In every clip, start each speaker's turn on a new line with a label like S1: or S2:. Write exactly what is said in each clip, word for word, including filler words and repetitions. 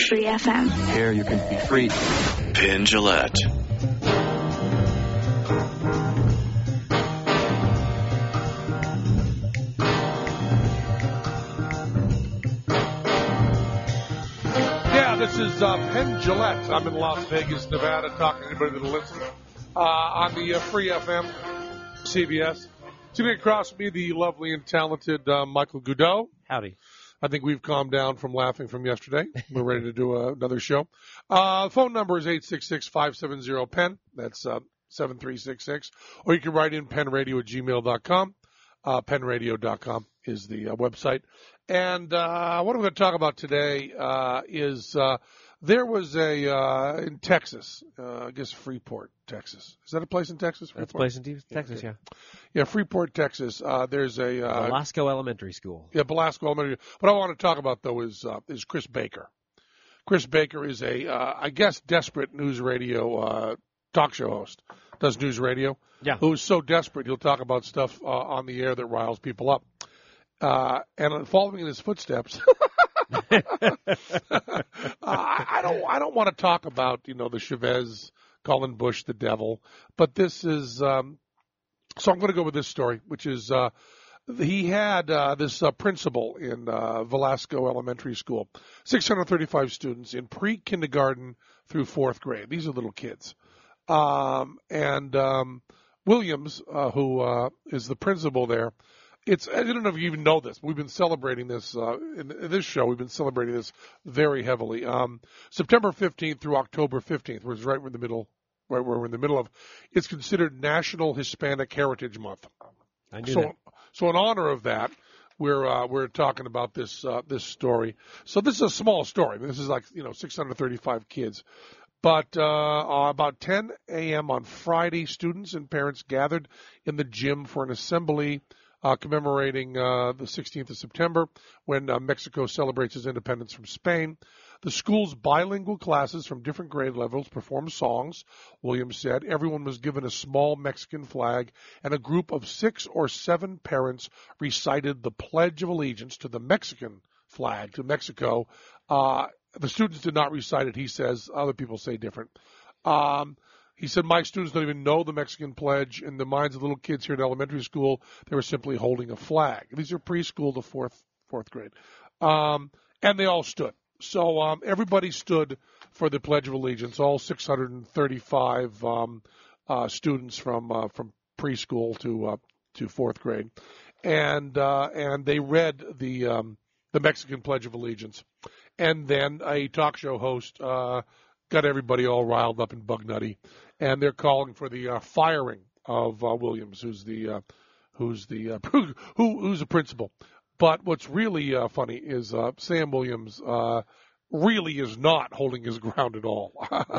S1: Free F M.
S2: Here you can be free.
S3: Penn Jillette.
S4: This is uh, Penn Jillette. I'm in Las Vegas, Nevada, talking to anybody that'll listen uh, on the uh, Free F M, C B S. Sitting across from me, the lovely and talented uh, Michael Goudeau.
S5: Howdy.
S4: I think we've calmed down from laughing from yesterday. We're ready to do uh, another show. Uh, phone number is eight six six, five seven zero, P E N. That's uh, seven three six six. Or you can write in penradio at gmail dot com. Uh, penradio dot com is the uh, website. And uh, what I'm going to talk about today uh, is uh, there was a, uh, in Texas, uh, I guess Freeport, Texas. Is that a place in Texas?
S5: Freeport? That's a place in Texas, yeah. Okay. yeah.
S4: Yeah, Freeport, Texas. Uh, there's a... Uh,
S5: Belasco Elementary School.
S4: Yeah, Belasco Elementary. What I want to talk about, though, is uh, is Chris Baker. Chris Baker is a, uh, I guess, desperate news radio uh, talk show host. Does news radio.
S5: Yeah.
S4: Who's so desperate he'll talk about stuff uh, on the air that riles people up. Uh, and following in his footsteps, uh, I don't, I don't want to talk about, you know, the Chavez, calling Bush the devil, but this is, um, so I'm going to go with this story, which is, uh, he had, uh, this, uh, principal in, uh, Velasco Elementary School, six hundred thirty-five students in pre-kindergarten through fourth grade. These are little kids. Um, and, um, Williams, uh, who, uh, is the principal there, It's, I don't know if you even know this. We've been celebrating this uh, in, in this show. We've been celebrating this very heavily. Um, September fifteenth through October fifteenth, which is right in the middle, right where we're in the middle of. It's considered National Hispanic Heritage Month.
S5: I knew
S4: so,
S5: that.
S4: so in honor of that, we're uh, we're talking about this uh, this story. So this is a small story. This is like you know six hundred thirty-five kids. But uh, about ten a.m. on Friday, students and parents gathered in the gym for an assembly. Uh, commemorating uh, the sixteenth of September when uh, Mexico celebrates its independence from Spain. The school's bilingual classes from different grade levels performed songs, Williams said. Everyone was given a small Mexican flag, and a group of six or seven parents recited the Pledge of Allegiance to the Mexican flag, to Mexico. Uh, the students did not recite it, he says. Other people say different. Um, He said, my students don't even know the Mexican pledge. In the minds of little kids here in elementary school, they were simply holding a flag. These are preschool to fourth fourth grade. Um, and they all stood. So um, everybody stood for the Pledge of Allegiance, all six hundred thirty-five um, uh, students from uh, from preschool to uh, to fourth grade. And uh, and they read the um, the Mexican Pledge of Allegiance. And then a talk show host uh, got everybody all riled up and bug nutty. And they're calling for the uh, firing of uh, Williams, who's the uh, who's the uh, who, who's the principal. But what's really uh, funny is uh, Sam Williams uh, really is not holding his ground at all.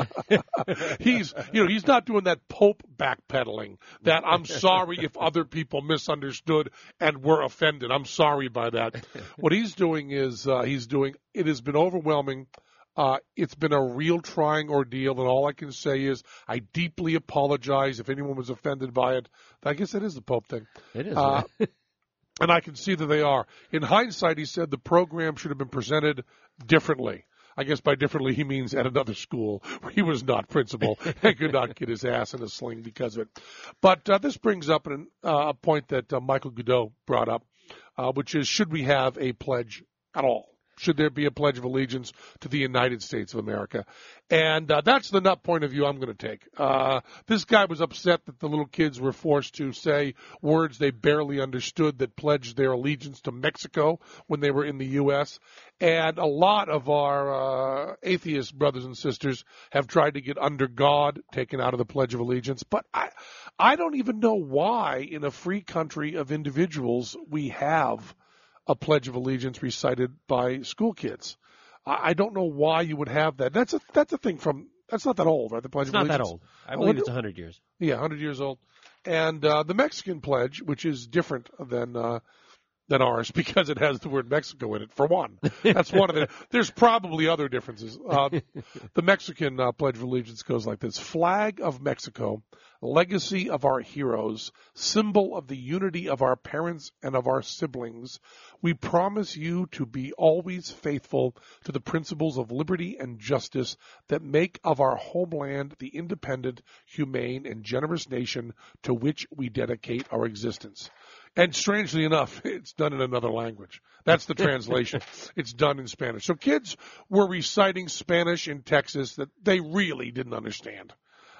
S4: he's you know he's not doing that Pope backpedaling. That I'm sorry if other people misunderstood and were offended. I'm sorry by that. What he's doing is uh, he's doing. It has been overwhelming. Uh, it's been a real trying ordeal, and all I can say is I deeply apologize if anyone was offended by it. I guess it is the Pope thing.
S5: It is.
S4: Uh, and I can see that they are. In hindsight, he said the program should have been presented differently. I guess by differently he means at another school where he was not principal and could not get his ass in a sling because of it. But uh, this brings up an, uh, a point that uh, Michael Goudeau brought up, uh, which is should we have a pledge at all? Should there be a Pledge of Allegiance to the United States of America? And uh, that's the nut point of view I'm going to take. Uh, this guy was upset that the little kids were forced to say words they barely understood that pledged their allegiance to Mexico when they were in the U S And a lot of our uh, atheist brothers and sisters have tried to get under God taken out of the Pledge of Allegiance. But I, I don't even know why in a free country of individuals we have a Pledge of Allegiance recited by school kids. I, I don't know why you would have that. That's a that's a thing from that's not that old, right? The Pledge
S5: it's
S4: of
S5: not
S4: Allegiance.
S5: that old. I believe oh, it's a hundred years.
S4: Yeah, a hundred years old. And uh, the Mexican pledge, which is different than uh, than ours because it has the word Mexico in it, for one. That's one of the – there's probably other differences. Uh, the Mexican uh, Pledge of Allegiance goes like this. Flag of Mexico, legacy of our heroes, symbol of the unity of our parents and of our siblings, we promise you to be always faithful to the principles of liberty and justice that make of our homeland the independent, humane, and generous nation to which we dedicate our existence. And strangely enough, it's done in another language. That's the translation. It's done in Spanish. So kids were reciting Spanish in Texas that they really didn't understand.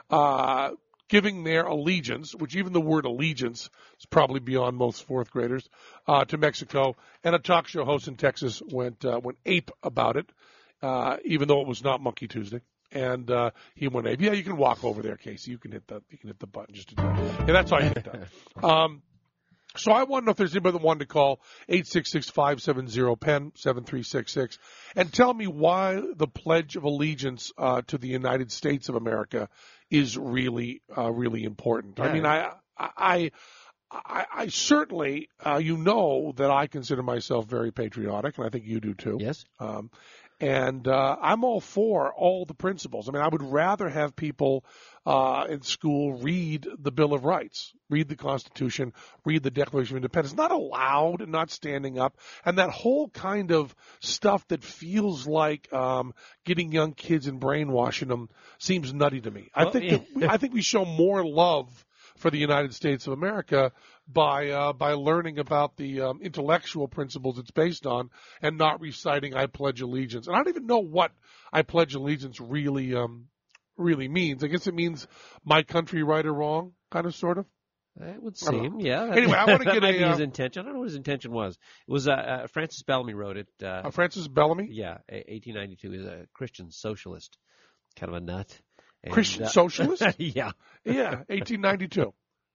S4: Uh, giving their allegiance, which even the word allegiance is probably beyond most fourth graders, uh, to Mexico. And a talk show host in Texas went uh, went ape about it, uh, even though it was not Monkey Tuesday. And uh, he went ape. Yeah, you can walk over there, Casey. You can hit the you can hit the button just to do it. Yeah, that's all you get done. Um, So I want to know if there's anybody that wanted to call eight six six, five seven zero, P E N, seven three six six, and tell me why the Pledge of Allegiance uh, to the United States of America is really, uh, really important. Yeah. I mean, I, I, I, I certainly, uh, you know that I consider myself very patriotic, and I think you do too.
S5: Yes.
S4: Um, and uh, I'm all for all the principles. I mean, I would rather have people uh, in school read the Bill of Rights, read the Constitution, read the Declaration of Independence, not aloud and not standing up, and that whole kind of stuff that feels like um, getting young kids and brainwashing them seems nutty to me. I
S5: well,
S4: think
S5: yeah.
S4: that we, I think we show more love for the United States of America by uh, by learning about the um, intellectual principles it's based on and not reciting I Pledge Allegiance. And I don't even know what I Pledge Allegiance really um, really means. I guess it means my country, right or wrong, kind of, sort of.
S5: It would seem, yeah.
S4: Anyway, I want to
S5: that
S4: get
S5: might
S4: a
S5: be his
S4: uh,
S5: intention. I don't know what his intention was. It was uh, uh, Francis Bellamy wrote it. Uh,
S4: uh, Francis Bellamy?
S5: Yeah, eighteen ninety-two. He's a Christian socialist, kind of a nut. And,
S4: Christian
S5: uh,
S4: socialist?
S5: yeah.
S4: Yeah, eighteen ninety-two.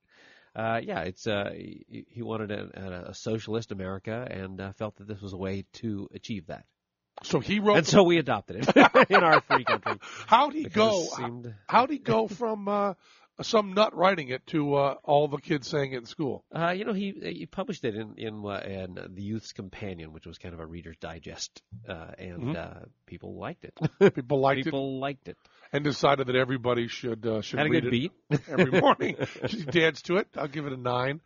S5: Uh, yeah, it's uh, he, he wanted a, a socialist America and uh, felt that this was a way to achieve that.
S4: So he wrote,
S5: and
S4: the...
S5: so we adopted it in our free country.
S4: How'd he go?
S5: Seemed...
S4: How'd he go from uh, some nut writing it to uh, all the kids saying it in school?
S5: Uh, you know, he he published it in in, uh, in the Youth's Companion, which was kind of a Reader's Digest, uh, and
S4: mm-hmm.
S5: uh, people liked it.
S4: People liked
S5: people
S4: it.
S5: People liked it.
S4: And decided that everybody should uh, should
S5: Had a
S4: read
S5: good
S4: it
S5: beat
S4: every morning. She danced to it. I'll give it a nine.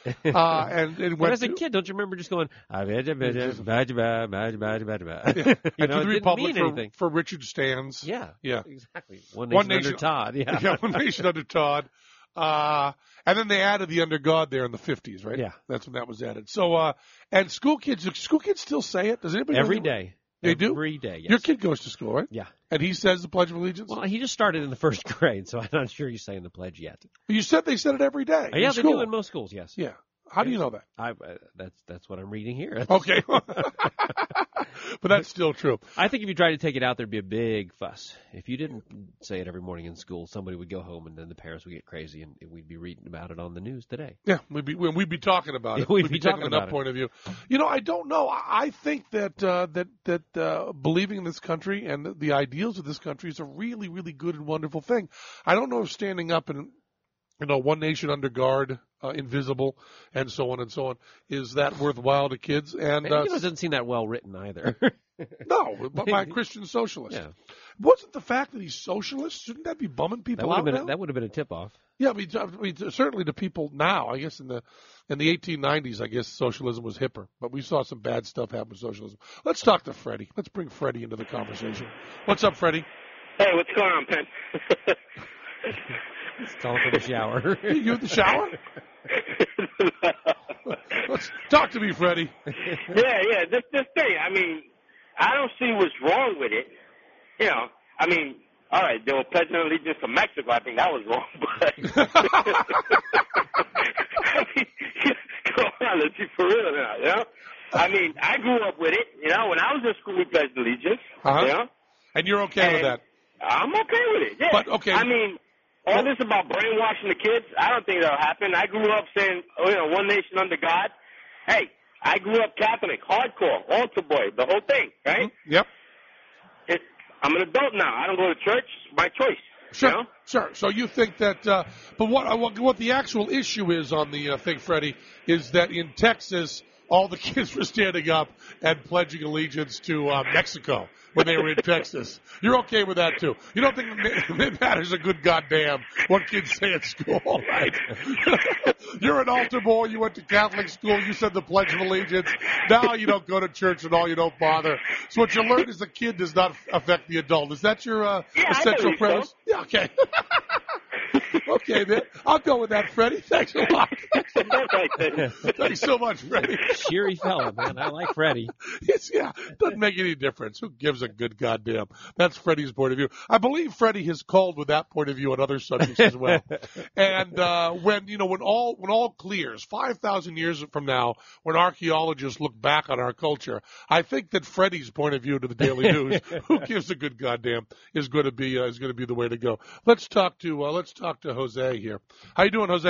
S4: Uh, and it
S5: but
S4: went
S5: as a
S4: to,
S5: kid, don't you remember just going, yeah. you
S4: and
S5: know,
S4: to
S5: it
S4: the
S5: didn't
S4: Republic
S5: mean
S4: for,
S5: anything.
S4: for Richard Stans.
S5: Yeah,
S4: yeah,
S5: exactly. One nation,
S4: One nation
S5: under Todd. Yeah,
S4: yeah, One Nation under Todd. Uh, and then they added the under God there in the fifties, right?
S5: Yeah,
S4: that's when that was added. So, uh, and school kids, school kids still say it. Does anybody
S5: every
S4: know
S5: day?
S4: They
S5: every
S4: do
S5: every day. Yes.
S4: Your kid goes to school, right?
S5: Yeah,
S4: and he says the Pledge of Allegiance.
S5: Well, he just started in the first grade, so I'm not sure he's saying the pledge yet.
S4: But you said they said it every day.
S5: Uh, yeah,
S4: in
S5: they
S4: school.
S5: do in most schools. Yes.
S4: Yeah. How do you know that?
S5: I, uh, that's that's what I'm reading here.
S4: Okay. But that's still true.
S5: I think if you tried to take it out, there'd be a big fuss. If you didn't say it every morning in school, somebody would go home, and then the parents would get crazy, and we'd be reading about it on the news today.
S4: Yeah, we'd be we'd be talking about it.
S5: We'd,
S4: we'd
S5: be,
S4: be
S5: talking
S4: taking
S5: about
S4: that
S5: it.
S4: point of view. You know, I don't know. I I think that uh, that that uh, believing in this country and the ideals of this country is a really, really good and wonderful thing. I don't know if standing up and you know, one nation under guard, uh, invisible, and so on and so on, is that worthwhile to kids? And,
S5: and
S4: uh,
S5: you know, it doesn't seem that well written either.
S4: No, but by a Christian socialist.
S5: Yeah.
S4: Wasn't the fact that he's socialist, shouldn't that be bumming people
S5: That would
S4: out
S5: have been
S4: now?
S5: a, that would have been a tip off.
S4: Yeah, I mean, I mean, certainly to people now. I guess in the in the eighteen nineties, I guess socialism was hipper, but we saw some bad stuff happen with socialism. Let's talk to Freddie. Let's bring Freddie into the conversation. What's up, Freddie?
S1: Hey, what's going on, Penn?
S5: It's calling for the shower.
S4: You in the shower? Let's talk to me, Freddie.
S1: Yeah, yeah. This this thing. I mean, I don't see what's wrong with it. You know, I mean, all right, they were pledging allegiance to Mexico. I think that was wrong, but I mean, come on, let's be for real now. You know, I mean, I grew up with it. You know, when I was in school, we pledged allegiance.
S4: Uh-huh.
S1: You know,
S4: and you're okay
S1: and
S4: with that?
S1: I'm okay with it. Yeah.
S4: But okay.
S1: I mean, all this about brainwashing the kids, I don't think that'll happen. I grew up saying, oh, you know, one nation under God. Hey, I grew up Catholic, hardcore, altar boy, the whole thing, right?
S4: Mm-hmm. Yep.
S1: It, I'm an adult now. I don't go to church. It's my choice.
S4: Sure.
S1: You know?
S4: Sure. So you think that, uh, but what, what what the actual issue is on the uh, thing, Freddie, is that in Texas, all the kids were standing up and pledging allegiance to uh, Mexico when they were in Texas. You're okay with that, too. You don't think it matters a good goddamn what kids say at school, right? You're an altar boy. You went to Catholic school. You said the Pledge of Allegiance. Now you don't go to church at all. You don't bother. So what you learn is the kid does not affect the adult. Is that your uh,
S1: yeah,
S4: essential premise?
S1: So.
S4: Yeah, okay. Okay, man. I'll go with that, Freddie. Thanks a lot. Thanks so much, Freddie.
S5: Cheery fella, man. I like Freddie.
S4: It's, yeah, doesn't make any difference. Who gives a good goddamn? That's Freddie's point of view. I believe Freddie has called with that point of view on other subjects as well. And uh, when you know when all when all clears, five thousand years from now, when archaeologists look back on our culture, I think that Freddie's point of view to the Daily News, who gives a good goddamn, is going to be uh, is going to be the way to go. Let's talk to uh, let's talk to Jose here. How you doing, Jose?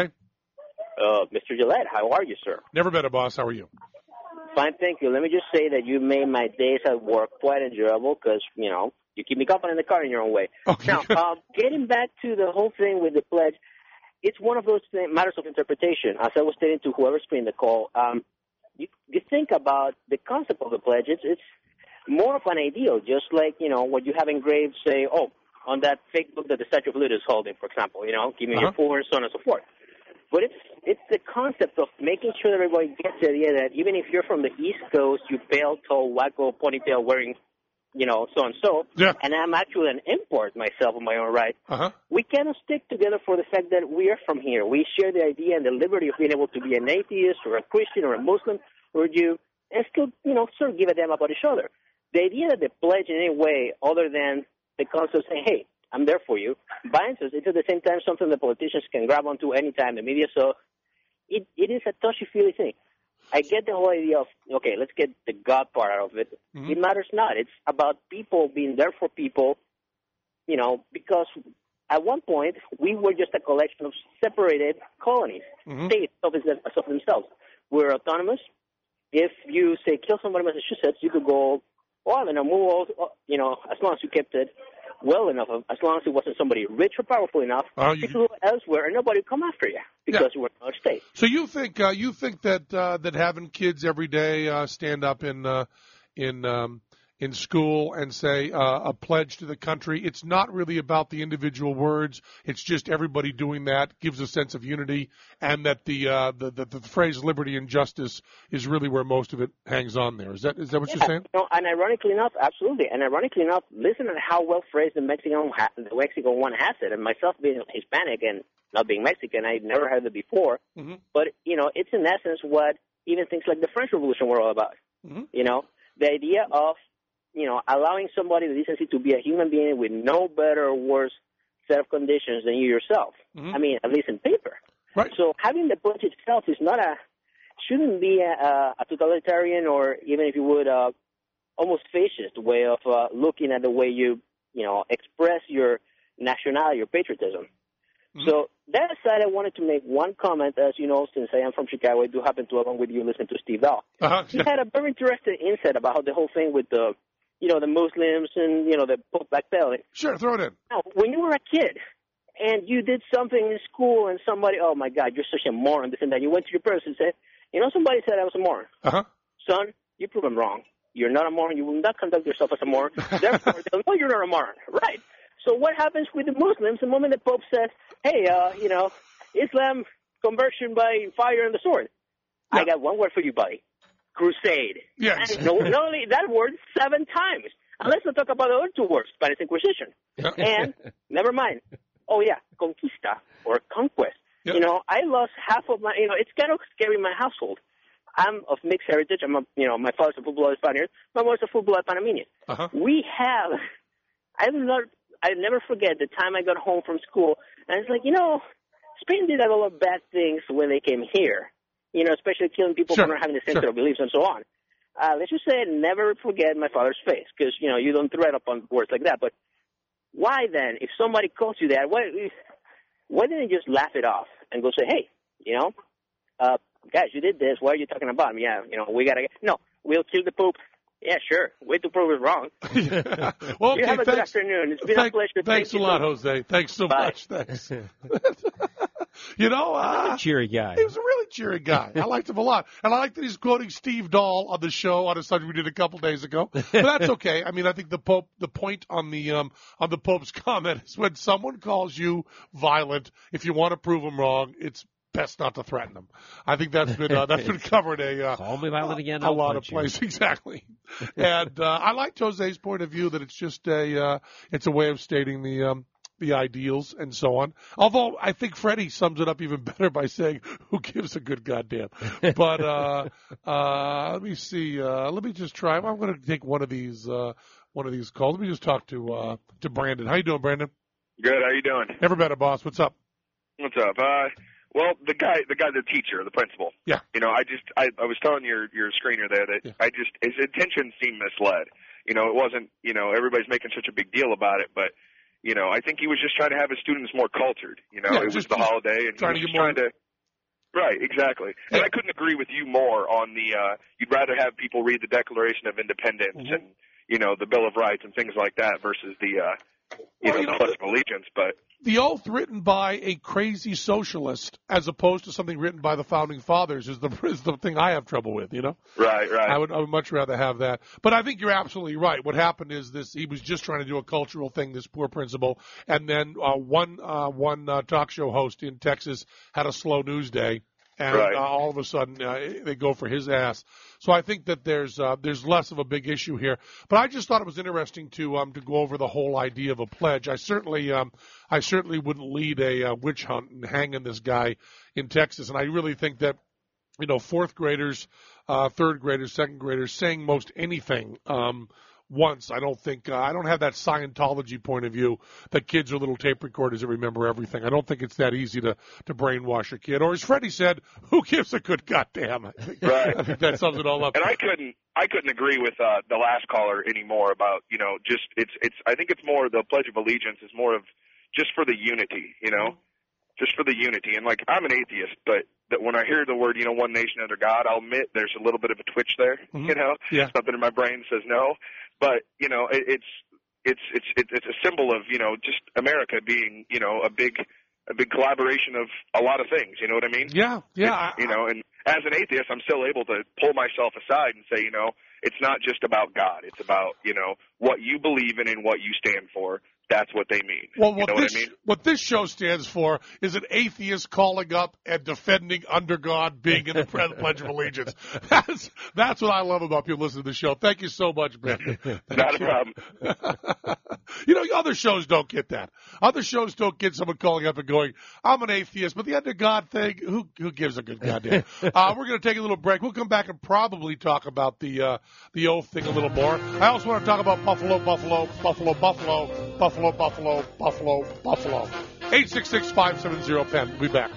S2: Uh, Mister Gillette, how are you, sir?
S4: Never met a boss. How are you?
S2: Fine, thank you. Let me just say that you made my days at work quite enjoyable because, you know, you keep me company in the car in your own way.
S4: Okay.
S2: Now, uh, getting back to the whole thing with the pledge, it's one of those things, matters of interpretation. As I was stating to whoever screened the call, um, you, you think about the concept of the pledge. It's, it's more of an ideal, just like, you know, what you have engraved, say, oh, on that fake book that the Statue of Liberty is holding, for example, you know, give me
S4: uh-huh.
S2: your four, so on and so forth. But it's it's the concept of making sure that everybody gets the idea that even if you're from the East Coast, you pale, tall, wacko, ponytail wearing, you know, so and so,
S4: yeah.
S2: and I'm actually an import myself in my own right,
S4: uh-huh.
S2: we cannot stick together for the fact that we are from here. We share the idea and the liberty of being able to be an atheist or a Christian or a Muslim or a Jew and still, you know, sort of give a damn about each other. The idea that the pledge in any way other than the concept of saying, hey, I'm there for you, binds us. It's at the same time something the politicians can grab onto anytime, the media. So it, it is a touchy-feely thing. I get the whole idea of, okay, let's get the God part out of it. Mm-hmm. It matters not. It's about people being there for people, you know, because at one point we were just a collection of separated colonies, mm-hmm. states of, of themselves. We're autonomous. If you, say, kill somebody in Massachusetts, you could go, oh, I don't know, move, you know, as long as you kept it well enough, as long as it wasn't somebody rich or powerful enough, uh, you could go elsewhere and nobody would come after you because yeah. you were in another state.
S4: So you think uh, you think that uh, that having kids every day uh, stand up in uh, in um, in school and say uh, a pledge to the country, it's not really about the individual words. It's just everybody doing that gives a sense of unity, and that the uh, the, the the phrase liberty and justice is really where most of it hangs on there. Is that is that what
S2: yeah,
S4: you're saying?
S2: You know, and ironically enough, absolutely. And ironically enough, listen to how well phrased the Mexican ha- the Mexican one has it. And myself being Hispanic and not being Mexican, I'd never heard it before. Mm-hmm. But you know, it's in essence what even things like the French Revolution were all about. Mm-hmm. You know, the idea of you know, allowing somebody the decency to be a human being with no better or worse set of conditions than you yourself. Mm-hmm. I mean, at least in paper.
S4: Right.
S2: So having the pledge itself is not a, shouldn't be a, a totalitarian or even if you would, uh, almost fascist way of uh, looking at the way you, you know, express your nationality, your patriotism. Mm-hmm. So that aside, I wanted to make one comment. As you know, since I am from Chicago, I do happen to, along with you, listen to Steve Dahl. Uh-huh. He had a very interesting insight about how the whole thing with the, you know, the Muslims and, you know, the Pope backpedaling.
S4: Sure, throw it in.
S2: Now, when you were a kid and you did something in school and somebody, oh, my God, you're such a moron, this and that, you went to your parents and said, you know, somebody said I was a moron.
S4: Uh-huh.
S2: Son, you prove them wrong. You're not a moron. You will not conduct yourself as a moron. Therefore, they'll know you're not a moron. Right. So what happens with the Muslims the moment the Pope says, hey, uh, you know, Islam conversion by fire and the sword? Yeah. I got one word for you, buddy. Crusade.
S4: Yes.
S2: And no, not only that word, seven times. And let's not talk about the other two words, Spanish Inquisition. Yeah. And never mind. Oh, yeah, conquista or conquest. Yeah. You know, I lost half of my, you know, it's kind of scary in my household. I'm of mixed heritage. I'm a, you know, my father's a full-blooded Spaniard. My mother's a full-blooded Panamanian. Uh-huh. We have, I will not, I never forget the time I got home from school, and it's like, you know, Spain did a lot of bad things when they came here. You know, especially killing people sure. for not having the same sure. set of beliefs and so on. Uh, let's just say never forget my father's face, because, you know, you don't thread up on words like that. But why then, if somebody calls you that, why, why didn't you just laugh it off and go say, hey, you know, uh, guys, you did this. Why are you talking about me? Yeah, you know, we got to get – no, we'll kill the Pope Yeah, sure. Way to prove it wrong.
S4: yeah. Well, okay,
S2: you have a good
S4: thanks.
S2: afternoon. It's been
S4: Thank,
S2: a pleasure.
S4: Thanks
S2: Thank
S4: a
S2: you
S4: lot,
S2: so
S4: Jose. Thanks so
S2: Bye.
S4: much. Thanks. You know, uh,
S5: a cheery guy.
S4: he was a really cheery guy. I liked him a lot. And I like that he's quoting Steve Dahl on the show on a subject we did a couple days ago. But that's okay. I mean, I think the Pope, the point on the, um, on the Pope's comment is when someone calls you violent, if you want to prove them wrong, it's best not to threaten them. I think that's been, uh, that's been covered a, uh,
S5: Call me violent again,
S4: a
S5: I'll
S4: lot of
S5: punch you.
S4: places. Exactly. And, uh, I like Jose's point of view that it's just a, uh, it's a way of stating the, um, the ideals and so on. Although I think Freddie sums it up even better by saying, who gives a good goddamn? But, uh, uh, let me see, uh, let me just try. I'm going to take one of these, uh, one of these calls. Let me just talk to, uh, to Brandon. How you doing, Brandon?
S3: Good. How you doing?
S4: Never better, boss. What's up?
S3: What's up? Uh, well, the guy, the guy, the teacher, the principal.
S4: Yeah.
S3: You know, I just, I, I was telling your your screener there that
S4: Yeah.
S3: I just, his intentions seemed misled. You know, it wasn't, you know, everybody's making such a big deal about it, but, you know, I think he was just trying to have his students more cultured. You know,
S4: Yeah,
S3: it was
S4: just-
S3: the
S4: just
S3: holiday, and he
S4: trying
S3: was
S4: to
S3: just
S4: get more-
S3: trying to. Right, exactly. And
S4: Yeah.
S3: I couldn't agree with you more on the. uh You'd rather have people read the Declaration of Independence
S4: Mhm.
S3: and, you know, the Bill of Rights and things like that versus the, uh you
S4: Well,
S3: know,
S4: you know,
S3: the Pledge of Allegiance. But
S4: The oath written by a crazy socialist as opposed to something written by the founding fathers is the, is the thing I have trouble with, you know?
S3: right, right.
S4: I would, I would much rather have that. But I think you're absolutely right. What happened is this, he was just trying to do a cultural thing, this poor principal, and then uh, one, uh, one uh, talk show host in Texas had a slow news day, and
S3: Right.
S4: uh, all of a sudden uh, they go for his ass. So I think that there's uh, there's less of a big issue here. But I just thought it was interesting to um to go over the whole idea of a pledge. I certainly um I certainly wouldn't lead a uh, witch hunt and hanging this guy in Texas, and I really think that, you know, fourth graders, uh, third graders, second graders saying most anything um, once. I don't think uh, I don't have that Scientology point of view that kids are little tape recorders that remember everything. I don't think it's that easy to, to brainwash a kid. Or as Freddie said, who gives a good goddamn? I think,
S3: Right.
S4: I think that sums it all up.
S3: And I couldn't I couldn't agree with uh the last caller anymore about, you know, just it's it's I think it's more the Pledge of Allegiance is more of just for the unity, you know? Just for the unity. And like I'm an atheist, but that when I hear the word, you know, one nation under God, I'll admit there's a little bit of a twitch there,
S4: Mhm.
S3: you know?
S4: Yeah.
S3: Something in my brain says no. But, you know, it, it's it's it's it's it's a symbol of, you know, just America being, you know, a big a big collaboration of a lot of things, you know what I mean?
S4: Yeah, yeah.
S3: It's, you know, and as an atheist, I'm still able to pull myself aside and say, you know, it's not just about God. It's about, you know, what you believe in and what you stand for. That's what they mean.
S4: Well,
S3: you
S4: what
S3: know
S4: this
S3: what I mean?
S4: what this show stands for is an atheist calling up and defending under God being in the Pledge of Allegiance. That's that's what I love about people listening to the show. Thank you so much, Brandon. Thank
S3: Not a
S4: you.
S3: problem.
S4: You know, other shows don't get that. Other shows don't get someone calling up and going, "I'm an atheist," but the under God thing, who who gives a good goddamn? uh, we're going to take a little break. We'll come back and probably talk about the uh, the oath thing a little more. I also want to talk about Buffalo, Buffalo, Buffalo, Buffalo, Buffalo. Buffalo, Buffalo, Buffalo, Buffalo. eight six six, five seven zero, P E N. We'll be back.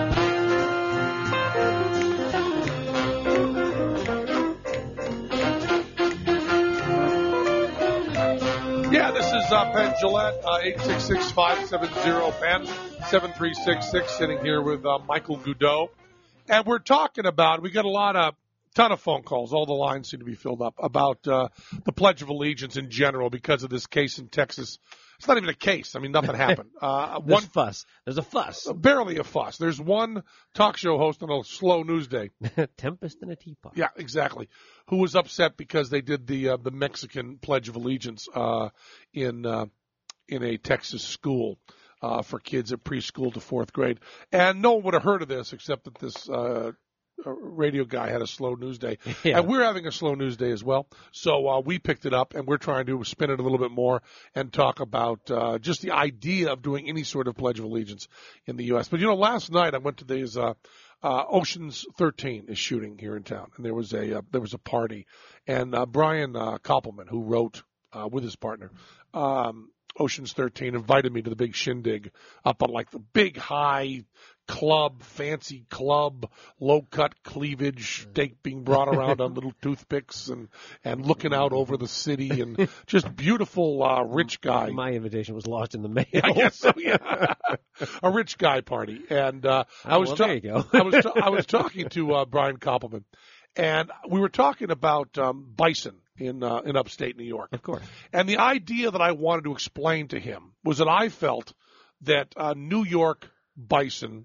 S4: Yeah, this is uh, Penn Gillette, uh, eight six six, five seven zero, P E N, seven three six six, sitting here with uh, Michael Goudeau. And we're talking about, we got a lot of, ton of phone calls, all the lines seem to be filled up, about uh, the Pledge of Allegiance in general because of this case in Texas. It's not even a case. I mean, nothing happened. Uh,
S5: There's
S4: one
S5: fuss. There's a fuss.
S4: Barely a fuss. There's one talk show host on a slow news day.
S5: Tempest in a teapot.
S4: Yeah, exactly. Who was upset because they did the uh, the Mexican Pledge of Allegiance uh, in uh, in a Texas school uh, for kids at preschool to fourth grade, and no one would have heard of this except that this uh, radio guy had a slow news day,
S5: Yeah.
S4: and we're having a slow news day as well. So uh, we picked it up, and we're trying to spin it a little bit more and talk about uh, just the idea of doing any sort of Pledge of Allegiance in the U S. But you know, last night I went to these. Uh, Uh, Ocean's thirteen is shooting here in town, and there was a uh, there was a party, and uh, Brian uh, Koppelman, who wrote uh, with his partner um, Ocean's thirteen, invited me to the big shindig up on like the big high club, fancy club, low cut cleavage, steak being brought around on little toothpicks, and and looking out over the city, and just beautiful uh, rich guy.
S5: My invitation was lost in the mail.
S4: I guess so, yeah. A rich guy party, and uh,
S5: Oh,
S4: I was
S5: well,
S4: ta-
S5: there you go.
S4: I was ta- I was talking to uh, Brian Koppelman, and we were talking about um, bison in uh, in upstate New York.
S5: Of course.
S4: And the idea that I wanted to explain to him was that I felt that uh, New York Bison,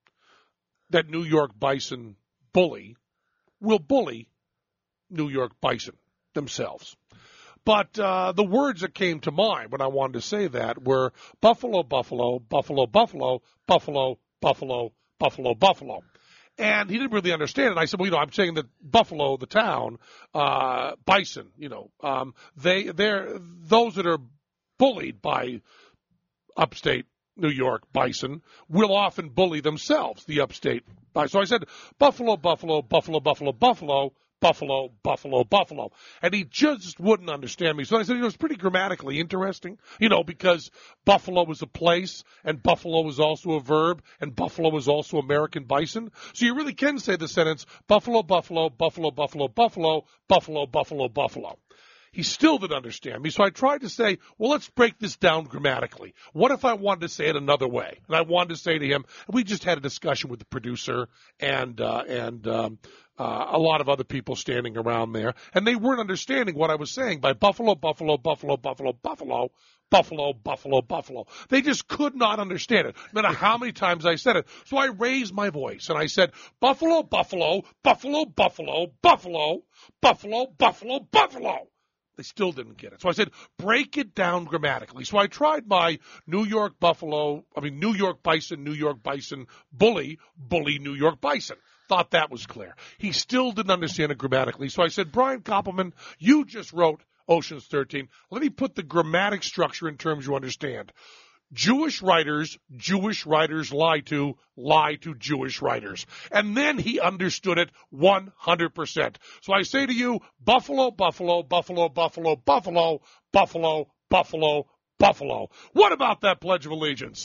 S4: that New York Bison bully, will bully New York Bison themselves. But uh, the words that came to mind when I wanted to say that were Buffalo, Buffalo, Buffalo, Buffalo, Buffalo, Buffalo, Buffalo, Buffalo. And he didn't really understand it. I said, well, you know, I'm saying that Buffalo, the town, uh, Bison, you know, um, they, they're those that are bullied by upstate New York Bison will often bully themselves, the upstate Bison. So I said, Buffalo, Buffalo, Buffalo, Buffalo, Buffalo, Buffalo, Buffalo, Buffalo. And he just wouldn't understand me. So I said, you know, it's pretty grammatically interesting, you know, because Buffalo was a place and Buffalo was also a verb and Buffalo was also American bison. So you really can say the sentence, Buffalo, Buffalo, Buffalo, Buffalo, Buffalo, Buffalo, Buffalo, Buffalo. He still didn't understand me, so I tried to say, well, let's break this down grammatically. What if I wanted to say it another way? And I wanted to say to him, we just had a discussion with the producer and uh, and um, uh, a lot of other people standing around there, and they weren't understanding what I was saying by Buffalo, Buffalo, Buffalo, Buffalo, Buffalo, Buffalo, Buffalo, Buffalo. They just could not understand it, no matter how many times I said it. So I raised my voice, and I said, Buffalo, Buffalo, Buffalo, Buffalo, Buffalo, Buffalo, Buffalo, Buffalo. They still didn't get it. So I said, break it down grammatically. So I tried my New York Buffalo, I mean, New York Bison, New York Bison, bully, bully New York Bison. Thought that was clear. He still didn't understand it grammatically. So I said, Brian Koppelman, you just wrote Ocean's thirteen. Let me put the grammatic structure in terms you understand. Jewish writers, Jewish writers lie to, lie to Jewish writers. And then he understood it one hundred percent. So I say to you, Buffalo, Buffalo, Buffalo, Buffalo, Buffalo, Buffalo, Buffalo, Buffalo. What about that Pledge of Allegiance?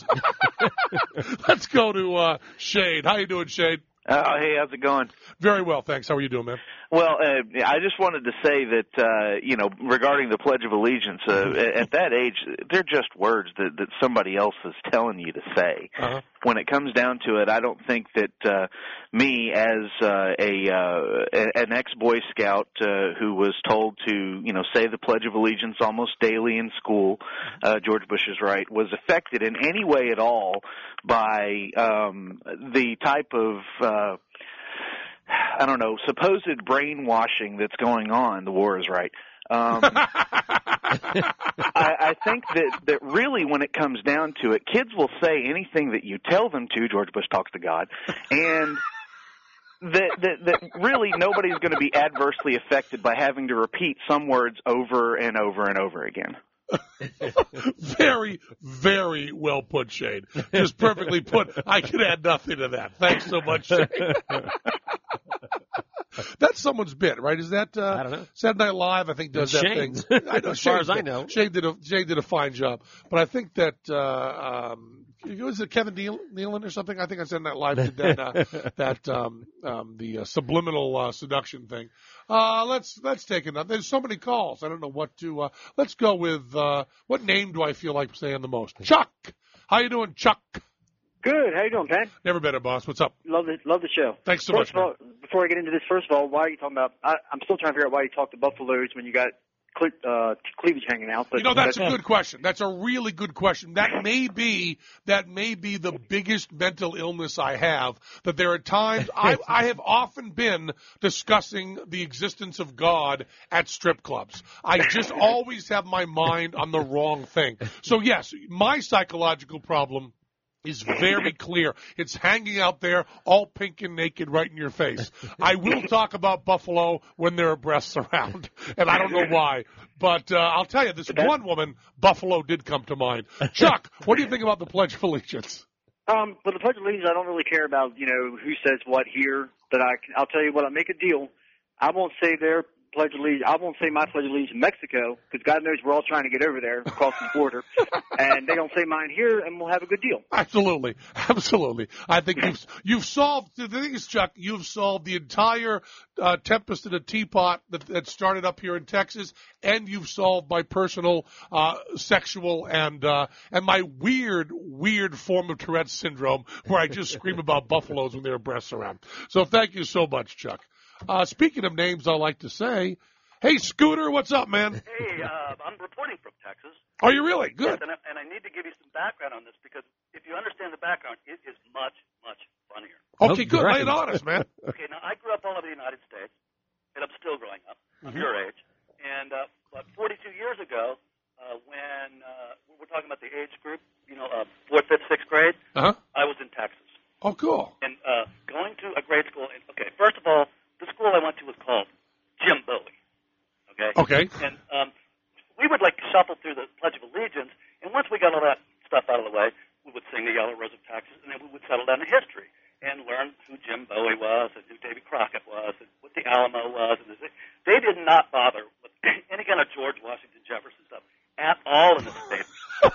S4: Let's go to uh, Shade. How you doing, Shade?
S6: Oh, hey, how's it going?
S4: Very well, thanks. How are you doing, man?
S6: Well, uh, I just wanted to say that, uh, you know, regarding the Pledge of Allegiance, uh, at that age, they're just words that, that somebody else is telling you to say.
S4: Uh-huh.
S6: When it comes down to it, I don't think that uh, me as uh, a uh, an ex-Boy Scout uh, who was told to, you know, say the Pledge of Allegiance almost daily in school, uh, George Bush is right, was affected in any way at all by um, the type of uh, I don't know, supposed brainwashing that's going on. The war is right. Um, I, I think that, that really when it comes down to it, kids will say anything that you tell them to. George Bush talks to God. And that, that, that really nobody's going to be adversely affected by having to repeat some words over and over and over again.
S4: Very, very well put, Shane. Just perfectly put. I could add nothing to that. Thanks so much, Shane. That's someone's bit, right? Is that uh,
S5: I don't know.
S4: Saturday Night Live? I think does
S5: It's
S4: that
S5: Shane's.
S4: thing. I know,
S5: As far
S4: Shane
S5: as I
S4: did.
S5: know.
S4: Shane did a Shane did a fine job, but I think that uh, um, was it Kevin Neal, Nealon or something? I think I Saturday Night Live did that uh, that um, um, the uh, subliminal uh, seduction thing. Uh, let's let's take another. There's so many calls. I don't know what to. Uh, let's go with uh, what name do I feel like saying the most? Chuck. How you doing, Chuck?
S7: Good. How you doing, Pat?
S4: Never better, boss. What's up?
S7: Love the love the show.
S4: Thanks so
S7: first
S4: much.
S7: Of all, before I get into this, first of all, why are you talking about? I, I'm still trying to figure out why you talk to buffaloes when you got cle- uh, cleavage hanging out. But
S4: you know, that's a good question. That's a really good question. That may be that may be the biggest mental illness I have. That there are times I, I have often been discussing the existence of God at strip clubs. I just always have my mind on the wrong thing. So yes, my psychological problem is very clear. It's hanging out there all pink and naked right in your face. I will talk about Buffalo when there are breasts around, and I don't know why. But uh, I'll tell you, this one woman, Buffalo, did come to mind. Chuck, what do you think about the Pledge of Allegiance?
S7: Um, but the Pledge of Allegiance, I don't really care about, you know, who says what here. But I, I'll tell you what, I make a deal. I won't say their Pledge of Allegiance. I won't say my Pledge of Allegiance in Mexico, because God knows we're all trying to get over there across the border. And they don't say mine here, and we'll have a good deal.
S4: Absolutely, absolutely. I think you've you've solved. The thing is, Chuck, you've solved the entire uh, tempest in a teapot that, that started up here in Texas, and you've solved my personal uh, sexual and uh, and my weird, weird form of Tourette's syndrome, where I just scream about buffaloes when there are breasts around. So thank you so much, Chuck. Uh, speaking of names I like to say, Hey, Scooter, what's up, man?
S8: Hey, uh, I'm reporting from Texas.
S4: Are you really? Good.
S8: Yes, and, I, and I need to give you some background on this because if you understand the background, it is much, much funnier.
S4: Okay,
S5: Oh,
S4: good.
S5: great.
S4: Lay it on us, man.
S8: Okay, now I grew up all over the United States, and I'm still growing up. I'm your age. And uh, about forty-two years ago, uh, when uh, we're talking about the age group, you know, uh, fourth, fifth, sixth grade,
S4: Uh-huh.
S8: I was in Texas.
S4: Oh, cool.
S8: And uh, going to a grade school, okay, first of all, the school I went to was called Jim Bowie. Okay?
S4: Okay.
S8: And um, we would, like, shuffle through the Pledge of Allegiance, and once we got all that stuff out of the way, we would sing the Yellow Rose of Texas, and then we would settle down to history and learn who Jim Bowie was and who Davy Crockett was and what the Alamo was. And this. They did not bother with any kind of George Washington Jefferson stuff at all in the state.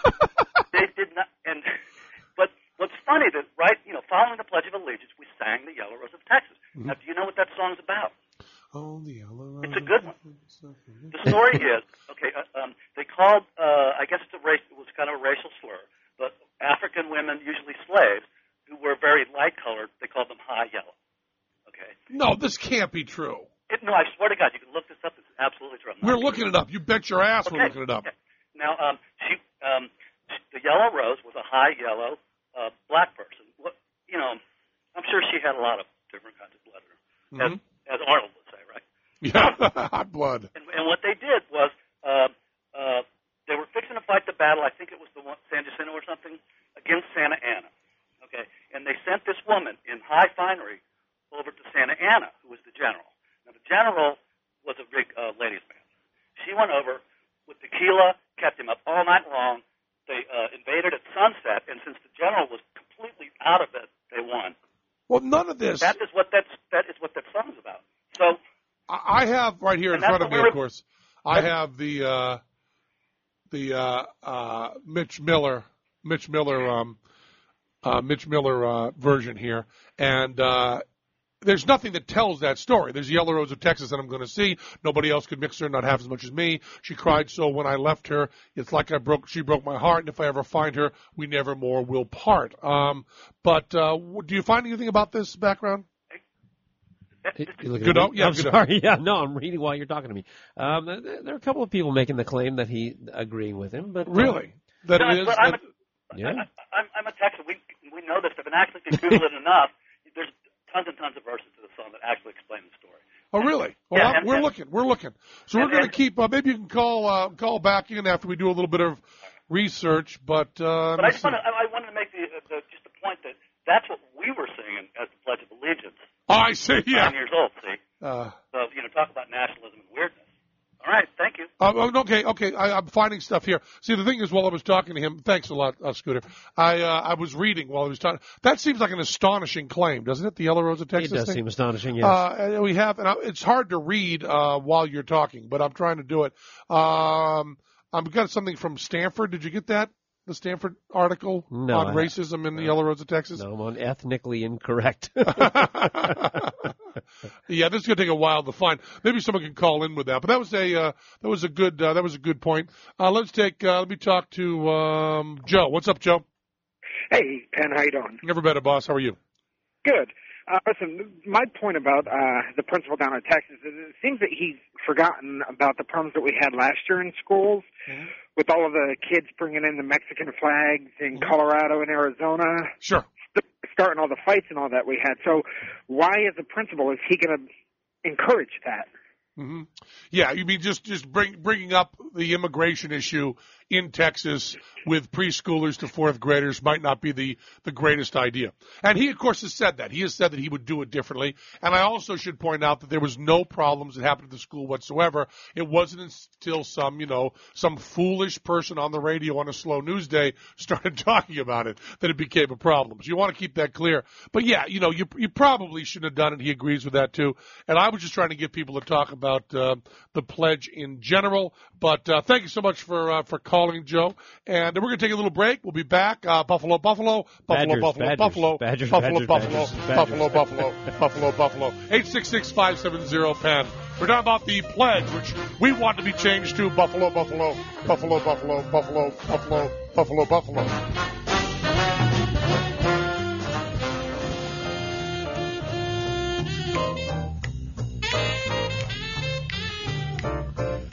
S8: They did not. And but what's funny that right, you know, following the Pledge of Allegiance, we sang the Yellow Rose of Texas.
S4: Mm-hmm.
S8: Now, do you know what that song's about?
S4: Oh, the yellow.
S8: It's a good one. The story is okay. Uh, um, they called. Uh, I guess it's a race. It was kind of a racial slur, but African women, usually slaves, who were very light colored, they called them high yellow. Okay.
S4: No, this can't be true.
S8: It, no, I swear to God, you can look this up. It's absolutely true. I'm not
S4: We're
S8: kidding.
S4: looking it up. You bet your ass
S8: Okay.
S4: we're looking it up.
S8: Okay. Now, um, she, um, the Yellow Rose was a high yellow uh, black person. What, you know, I'm sure she had a lot of different kinds of blood in her,
S4: Mhm.
S8: as, as Arnold would say, right?
S4: Yeah, hot blood.
S8: And, and what they did was uh, uh, they were fixing to fight the battle. I think it was the one, San Jacinto or something, against Santa Anna. Okay, and they sent this woman in high finery over to Santa Anna, who was the general. Now, the general was a big uh, ladies' man. She went over with tequila, kept him up all night long. They uh, invaded at sunset, and since the general was completely out of it, they won.
S4: Well, none of this.
S8: That is what that's that is what that song's about. So
S4: I I have right here in
S8: And that's
S4: front of
S8: what
S4: me,
S8: we
S4: of
S8: were-
S4: course. I have the uh, the uh, uh, Mitch Miller, Mitch Miller, um, uh, Mitch Miller uh, version here, and uh, there's nothing that tells that story. There's Yellow Rose of Texas that I'm going to see. Nobody else could mix her, not half as much as me. She cried so when I left her. It's like I broke. She broke my heart, and if I ever find her, we never more will part. Um, but uh, w- do you find anything about this background?
S5: You looking
S4: Good
S5: at
S4: o-
S5: me?
S4: yeah,
S5: I'm
S4: good o-
S5: sorry. Yeah, no, I'm reading while you're talking to me. Um, there, there are a couple of people making the claim that he agreeing with him, but uh,
S4: Really? That
S8: No,
S4: it is.
S8: but I'm
S4: That,
S8: a,
S5: yeah.
S8: I, I'm, I'm a Texan. We we know this stuff, and actually, if you Google it enough, there's tons and tons of verses to the song that actually explain the story.
S4: oh, really? Well,
S8: Yeah,
S4: I'm-
S8: and-
S4: we're
S8: and-
S4: looking. We're looking. So we're
S8: and-
S4: going to
S8: and-
S4: keep. Uh, maybe you can call uh, call back in after we do a little bit of research. But uh,
S8: But
S4: let
S8: I
S4: me
S8: just
S4: see.
S8: wanted, I I wanted to make the, uh, the just the point that that's what we were singing as the Pledge of Allegiance.
S4: Oh, I see. Yeah.
S8: Nine years old. See,
S4: Uh,
S8: so you know, talk about nationalism and weirdness. All right, thank you.
S4: Uh, oh, okay, okay. I, I'm finding stuff here. See, the thing is, while I was talking to him, thanks a lot, uh, Scooter. I uh, I was reading while he was talking. That seems like an astonishing claim, doesn't it? The Yellow Rose of
S5: It
S4: Texas
S5: does
S4: thing?
S5: seem astonishing, yes.
S4: Uh, and we have, and I, it's hard to read uh, while you're talking, but I'm trying to do it. Um, I've got something from Stanford. Did you get that? The Stanford article
S5: No,
S4: on
S5: I-
S4: racism in the Yellow Rose of Texas?
S5: no, I'm on ethnically incorrect.
S4: Yeah, this is gonna take a while to find. Maybe someone can call in with that. But that was a uh, that was a good uh, that was a good point. Uh, let's take uh, let me talk to um, Joe. What's up, Joe?
S9: Hey, Penn, how you doing?
S4: Never better, boss. How are you?
S9: Good. Uh, listen, my point about uh, the principal down in Texas is it seems that he's forgotten about the problems that we had last year in schools
S4: Mm-hmm.
S9: with all of the kids bringing in the Mexican flags in Colorado and Arizona,
S4: Sure.
S9: st- starting all the fights and all that we had. So why, as a principal, is he going to encourage that?
S4: hmm Yeah, you mean just just bring, bringing up the immigration issue in Texas with preschoolers to fourth graders might not be the, the greatest idea. And he, of course, has said that. He has said that he would do it differently. And I also should point out that there was no problems that happened at the school whatsoever. It wasn't until some, you know, some foolish person on the radio on a slow news day started talking about it that it became a problem. So you want to keep that clear. But yeah, you know, you you probably shouldn't have done it. He agrees with that too. And I was just trying to get people to talk about uh, the pledge in general. But uh, thank you so much for uh, for calling, Joe. And we're going to take a little break. We'll be back. Uh, Buffalo, Buffalo, Buffalo,
S5: Badgers,
S4: Buffalo,
S5: Badgers,
S4: Buffalo,
S5: Badgers,
S4: Buffalo,
S5: Badgers,
S4: Buffalo,
S5: Badgers,
S4: Buffalo, Buffalo, Buffalo, Buffalo. eight six six, five seven zero, P E N. We're talking about the pledge, which we want to be changed to Buffalo, Buffalo, Buffalo, Buffalo, Buffalo, Buffalo, Buffalo, Buffalo.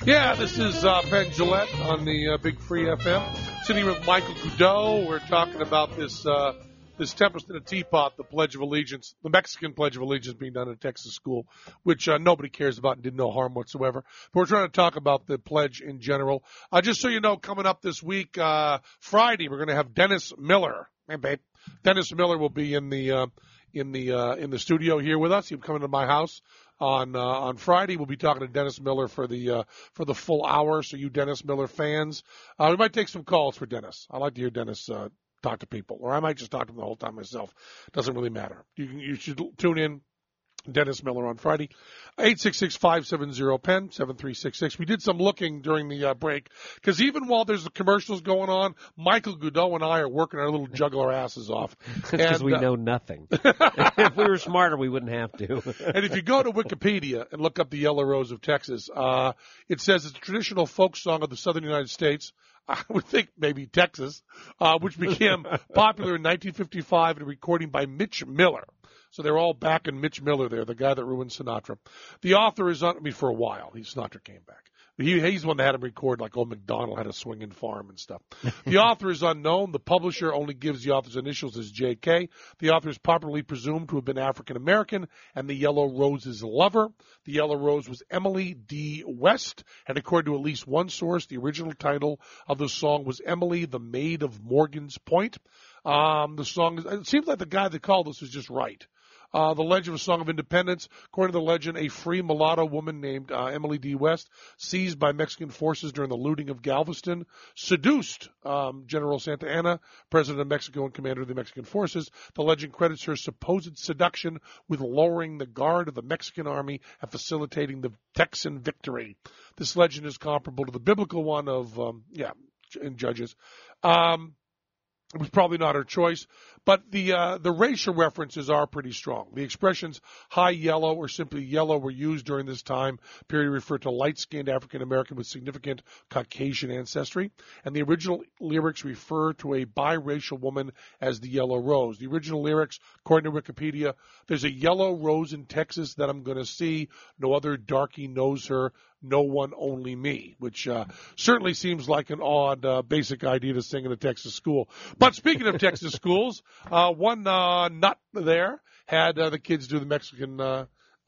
S4: Yeah, this is uh, Ben Gillette on the uh, Big Free F M. Sitting here with Michael Goudeau. We're talking about this uh, this Tempest in a Teapot, the Pledge of Allegiance, the Mexican Pledge of Allegiance being done in a Texas school, which uh, nobody cares about and did no harm whatsoever. But we're trying to talk about the pledge in general. Uh, just so you know, coming up this week, uh, Friday, we're going to have Dennis Miller. Hey, babe. Dennis Miller will be in the uh, in the uh, in the studio here with us. He'll come into my house on uh, on Friday. We'll be talking to Dennis Miller for the uh, for the full hour. So you Dennis Miller fans, uh, we might take some calls for Dennis. I like to hear Dennis uh, talk to people, or I might just talk to him the whole time myself. Doesn't really matter. You can, you should tune in. Dennis Miller on Friday, eight six six, five seven zero, P E N, seven three six six. We did some looking during the uh, break, because even while there's the commercials going on, Michael Goudeau and I are working our little juggle our asses off.
S5: Because we uh, know nothing. If we were smarter, we wouldn't have to.
S4: And if you go to Wikipedia and look up the Yellow Rose of Texas, uh, it says it's a traditional folk song of the southern United States. I would think maybe Texas, uh, which became popular in nineteen fifty-five in a recording by Mitch Miller. So they're all backing Mitch Miller there, the guy that ruined Sinatra. The author is on, I mean, for a while. He, Sinatra came back. He, he's the one that had him record, like old McDonald had a swinging farm and stuff. The author is unknown. The publisher only gives the author's initials as J K. The author is popularly presumed to have been African-American and the Yellow Rose's lover. The Yellow Rose was Emily D. West, and according to at least one source, the original title of the song was Emily, the Maid of Morgan's Point. Um, the song, is, it seems like the guy that called this was just right. Uh, the legend of a Song of Independence. According to the legend, a free mulatto woman named uh, Emily D. West, seized by Mexican forces during the looting of Galveston, seduced um, General Santa Anna, president of Mexico and commander of the Mexican forces. The legend credits her supposed seduction with lowering the guard of the Mexican army and facilitating the Texan victory. This legend is comparable to the biblical one of, um, yeah, in Judges. Um, It was probably not her choice, but the uh, the racial references are pretty strong. The expressions high yellow or simply yellow were used during this time period to refer to light-skinned African-American with significant Caucasian ancestry, and the original lyrics refer to a biracial woman as the Yellow Rose. The original lyrics, according to Wikipedia, there's a yellow rose in Texas that I'm going to see. No other darky knows her. No one, only me, which uh, certainly seems like an odd uh, basic idea to sing in a Texas school. But speaking of Texas schools, uh, one uh, nut there had uh, the kids do the Mexican uh,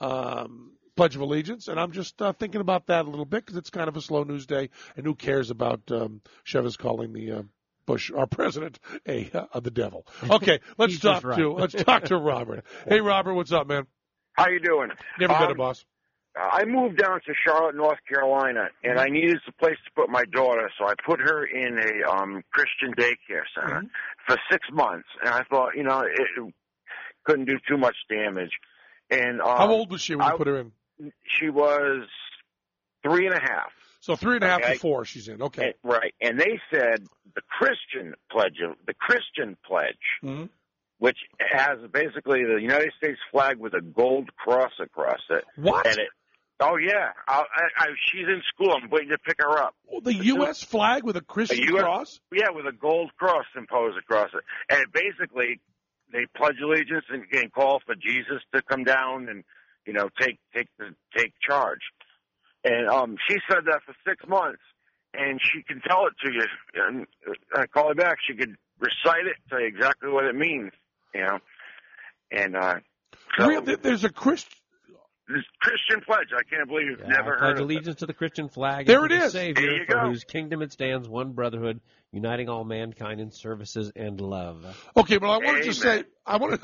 S4: um, Pledge of Allegiance, and I'm just uh, thinking about that a little bit because it's kind of a slow news day, and who cares about um, Chavez calling the uh, Bush, our president, a uh, the devil? Okay, let's talk
S5: right.
S4: to let's talk to Robert. Hey, Robert, what's up, man?
S10: How you doing?
S4: Never
S10: um,
S4: been a boss.
S10: I moved down to Charlotte, North Carolina, and
S4: Mm-hmm.
S10: I needed a place to put my daughter, so I put her in a um Christian daycare center
S4: Mm-hmm.
S10: for six months. And I thought, you know, it, it couldn't do too much damage. And um,
S4: How old was she when
S10: I,
S4: you put her in?
S10: She was three and a half.
S4: So three and a half
S10: okay.
S4: to four, she's in. Okay,
S10: And, right. And they said the Christian pledge, of, the Christian pledge,
S4: mm-hmm.
S10: which has basically the United States flag with a gold cross across it.
S4: What?
S10: And it, oh, yeah. I, I, I, she's in school. I'm waiting to pick her up.
S4: Well, the U S flag with a Christian
S10: A U S
S4: cross?
S10: Yeah, with a gold cross imposed across it. And it basically, they pledge allegiance and, and call for Jesus to come down and, you know, take take the, take charge. And um, she said that for six months, and she can tell it to you. And I call her back. She could recite it, tell you exactly what it means, you know. And uh, so,
S4: Really? There's a Christian.
S10: this Christian pledge. I can't believe you've
S5: Yeah,
S10: never
S5: I
S10: heard
S5: pledge
S10: of
S5: allegiance to the Christian flag.
S4: There
S5: and to
S4: it
S5: the
S4: is.
S5: Savior,
S10: There you
S5: for
S10: go.
S5: whose kingdom it stands, one brotherhood, uniting all mankind in services and love.
S4: Okay, but I wanted to
S10: Amen.
S4: say, I wanted,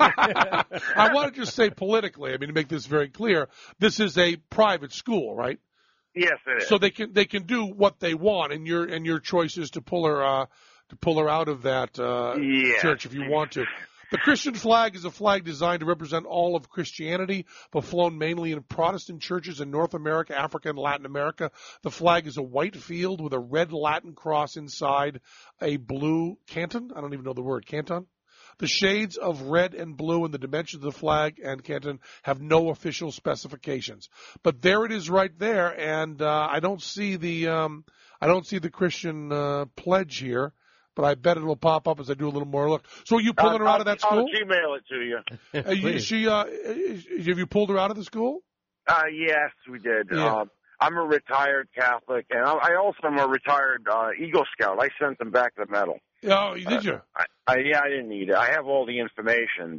S4: I wanted to say politically. I mean, to make this very clear, this is a private school, right?
S10: Yes, it is.
S4: So they can they can do what they want, and your and your choice is to pull her uh, to pull her out of that uh,
S10: Yeah.
S4: church if you want to. The Christian flag is a flag designed to represent all of Christianity, but flown mainly in Protestant churches in North America, Africa, and Latin America. The flag is a white field with a red Latin cross inside a blue canton. I don't even know the word, canton. The shades of red and blue and the dimensions of the flag and canton have no official specifications. But there it is right there, and uh, I don't see the um, I don't see the Christian uh, pledge here. But I bet it'll pop up as I do a little more look. So are you pulling her
S10: I'll,
S4: out of that
S10: I'll
S4: school?
S10: Gmail it to you.
S4: Uh, you- she, uh, is- have you pulled her out of the school?
S10: Uh, yes, we did.
S4: Yeah.
S10: Um, I'm a retired Catholic, and I, I also am a retired uh, Eagle Scout. I sent them back the medal.
S4: Oh, did you?
S10: Uh, I, I, yeah, I didn't need it. I have all the information.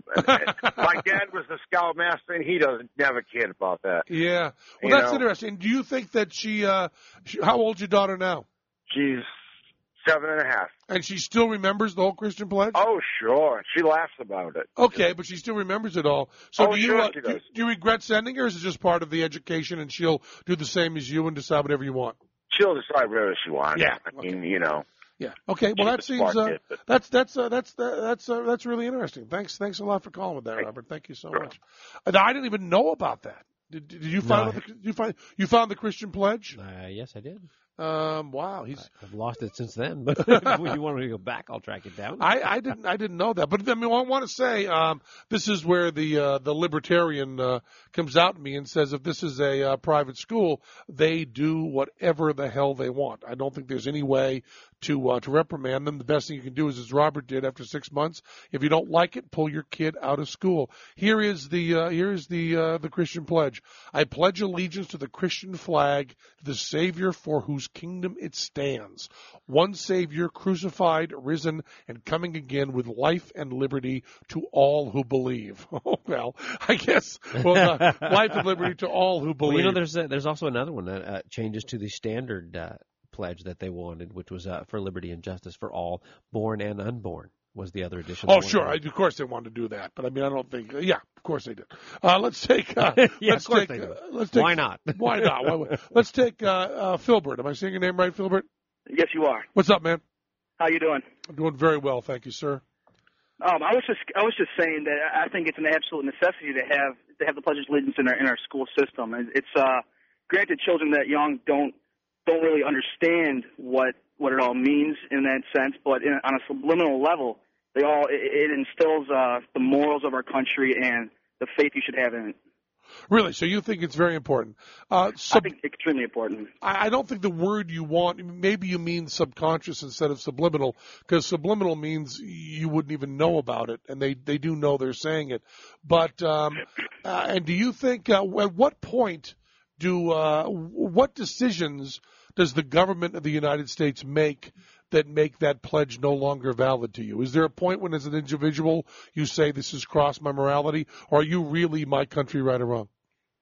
S10: My dad was the Scoutmaster, and he doesn't never cared about that.
S4: Yeah. Well,
S10: You
S4: that's
S10: know?
S4: interesting. Do you think that she, uh, she, how old's your daughter now?
S10: She's seven and a half.
S4: And she still remembers the whole Christian Pledge?
S10: Oh, sure. She laughs about it.
S4: Okay, but she still remembers it all. So
S10: Oh,
S4: do you,
S10: sure
S4: uh,
S10: she
S4: do,
S10: does.
S4: do you regret sending her, or is it just part of the education and she'll do the same as you and decide whatever you want?
S10: She'll decide whatever she wants.
S4: Yeah,
S10: I mean, you know.
S4: Yeah. Okay. Well, that
S10: She's a
S4: seems
S10: smart
S4: uh,
S10: kid, but-
S4: that's that's uh, that's uh, that's uh, that's really interesting. Thanks thanks a lot for calling with that, Robert. Thank you so much. Uh, I didn't even know about that. Did, did you find
S5: No.
S4: out the, did you find you found the Christian Pledge?
S5: Uh, yes, I did.
S4: Um. Wow. He's.
S5: I've lost it since then, but if you want me to go back, I'll track it down.
S4: I, I didn't I didn't know that, but I mean I want to say um, this is where the uh, the libertarian uh, comes out at me and says if this is a uh, private school, they do whatever the hell they want. I don't think there's any way to uh, to reprimand them. The best thing you can do is as Robert did after six months. If you don't like it, pull your kid out of school. Here is the uh, here is the uh, the Christian pledge. I pledge allegiance to the Christian flag, the Savior for whose kingdom it stands. One Savior, crucified, risen, and coming again with life and liberty to all who believe. Oh, well, I guess, well, uh, life and liberty to all who believe.
S5: Well, you know, there's a, there's also another one that uh, changes to the standard uh, pledge that they wanted, which was uh, for liberty and justice for all, born and unborn. Was the other edition?
S4: Oh, sure. I, of course they wanted to do that, but I mean, I don't think. Uh, yeah, of course they did. Uh, let's take. Uh,
S5: yeah,
S4: let's
S5: of course
S4: take,
S5: they did.
S4: Uh, let's take.
S5: Why not?
S4: Why not? Why, let's take uh, uh, Filbert. Am I saying your name right, Filbert?
S11: Yes, you are.
S4: What's up, man?
S11: How you doing?
S4: I'm doing very well, thank you, sir.
S11: Um, I was just I was just saying that I think it's an absolute necessity to have to have the Pledge of Allegiance in our in our school system. It's uh, granted, children that young don't don't really understand what what it all means in that sense, but in, on a subliminal level, they all it, it instills uh, the morals of our country and the faith you should have in it.
S4: Really? So you think it's very important? Uh, sub-
S11: I think it's extremely important.
S4: I, I don't think the word you want, maybe you mean subconscious instead of subliminal, because subliminal means you wouldn't even know about it, and they, they do know they're saying it. But, um, uh, and do you think, uh, at what point do, uh, what decisions does the government of the United States make that make that pledge no longer valid to you? Is there a point when, as an individual, you say this has crossed my morality, or are you really my country, right or wrong?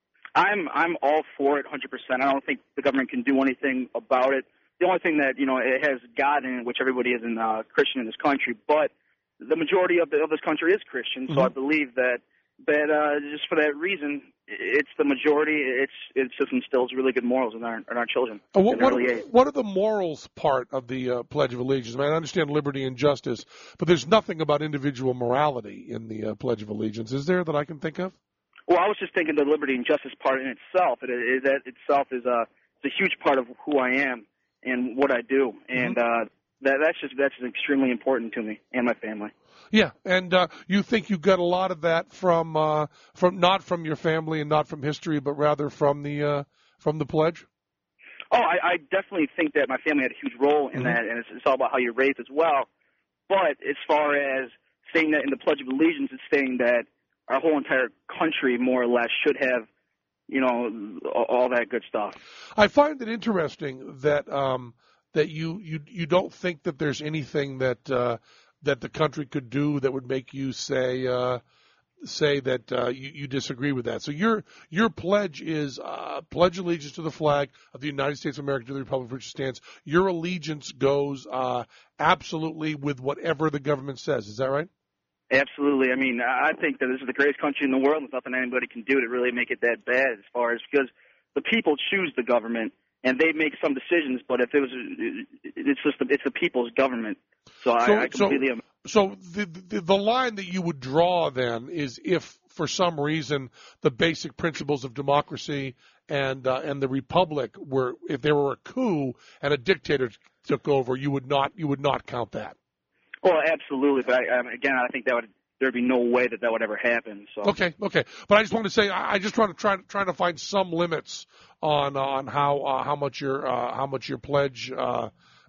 S11: I'm I'm all for it, one hundred percent. I don't think the government can do anything about it. The only thing that you know it has God in it, which everybody isn't uh, Christian in this country, but the majority of the, of this country is Christian. So
S4: Mm-hmm.
S11: I believe that that uh, just for that reason, it's the majority. It's it just instills really good morals in our in our children.
S4: Uh, what,
S11: in the
S4: what,
S11: early age.
S4: what are the morals part of the uh, Pledge of Allegiance? I mean, I understand liberty and justice, but there's nothing about individual morality in the uh, Pledge of Allegiance, is there, that I can think of?
S11: Well, I was just thinking the liberty and justice part in itself. It, it, that itself is a, it's a huge part of who I am and what I do, and uh, that that's just that's extremely important to me and my family.
S4: Yeah, and uh, you think you got a lot of that from uh, from not from your family and not from history, but rather from the uh, from the pledge?
S11: Oh, I, I definitely think that my family had a huge role in
S4: Mhm.
S11: that, and it's, it's all about how you're raised as well. But as far as saying that in the Pledge of Allegiance, it's saying that our whole entire country, more or less, should have, you know, all, all that good stuff.
S4: I find it interesting that um, that you, you you don't think that there's anything that uh, that the country could do that would make you say uh, say that uh, you, you disagree with that. So your your pledge is uh, pledge allegiance to the flag of the United States of America, to the republic for which it stands. Your allegiance goes uh, absolutely with whatever the government says. Is that right?
S11: Absolutely. I mean, I think that this is the greatest country in the world. There's nothing anybody can do to really make it that bad as far as, because the people choose the government and they make some decisions, but if it was, it's just, the, it's the people's government. So,
S4: So,
S11: I, I completely am.
S4: so, so the, the the line that you would draw then is if, for some reason, the basic principles of democracy and uh, and the republic were, if there were a coup and a dictator took over, you would not you would not count that.
S11: Well, absolutely, but I, um, again, I think that would there'd be no way that that would ever happen. So
S4: Okay, okay, but I just want to say I, I just try to try trying to find some limits on on how uh, how much your uh, how much your pledge uh,